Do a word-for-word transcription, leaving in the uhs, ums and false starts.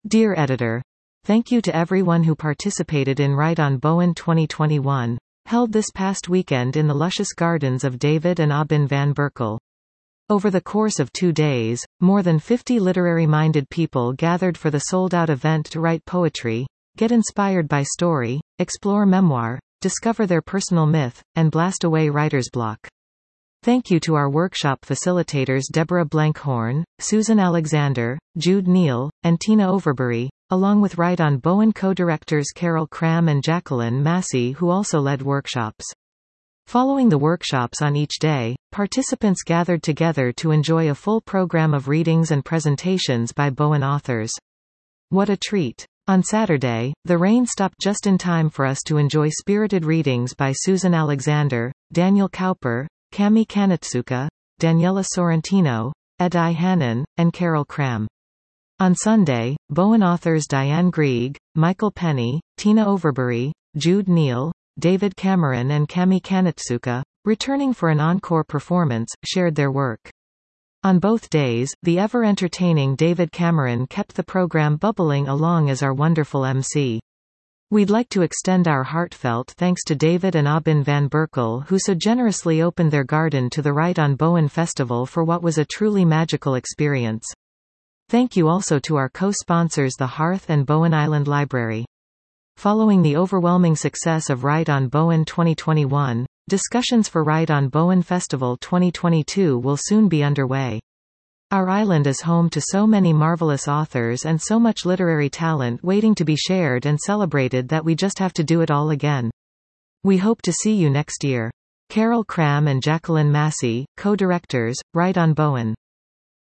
Dear Editor, thank you to everyone who participated in Write on Bowen twenty twenty-one, held this past weekend in the luscious gardens of David and Aubin van Berkel. Over the course of two days, more than fifty literary-minded people gathered for the sold-out event to write poetry, get inspired by story, explore memoir, discover their personal myth, and blast away writer's block. Thank you to our workshop facilitators Deborah Blankhorn, Susan Alexander, Jude Neal, and Tina Overbury, along with Write on Bowen co-directors Carol Cram and Jacqueline Massey, who also led workshops. Following the workshops on each day, participants gathered together to enjoy a full program of readings and presentations by Bowen authors. What a treat! On Saturday, the rain stopped just in time for us to enjoy spirited readings by Susan Alexander, Daniel Cowper, Cami Kanatsuka, Daniela Sorrentino, Edi Hannon, and Carol Cram. On Sunday, Bowen authors Diane Grieg, Michael Penny, Tina Overbury, Jude Neal, David Cameron and Cami Kanatsuka, returning for an encore performance, shared their work. On both days, the ever-entertaining David Cameron kept the program bubbling along as our wonderful M C. We'd like to extend our heartfelt thanks to David and Aubin van Berkel, who so generously opened their garden to the Write on Bowen Festival for what was a truly magical experience. Thank you also to our co-sponsors the Hearth and Bowen Island Library. Following the overwhelming success of Write on Bowen twenty twenty-one, discussions for Write on Bowen Festival twenty twenty-two will soon be underway. Our island is home to so many marvelous authors and so much literary talent waiting to be shared and celebrated that we just have to do it all again. We hope to see you next year. Carol Cram and Jacqueline Massey, co-directors, Write on Bowen.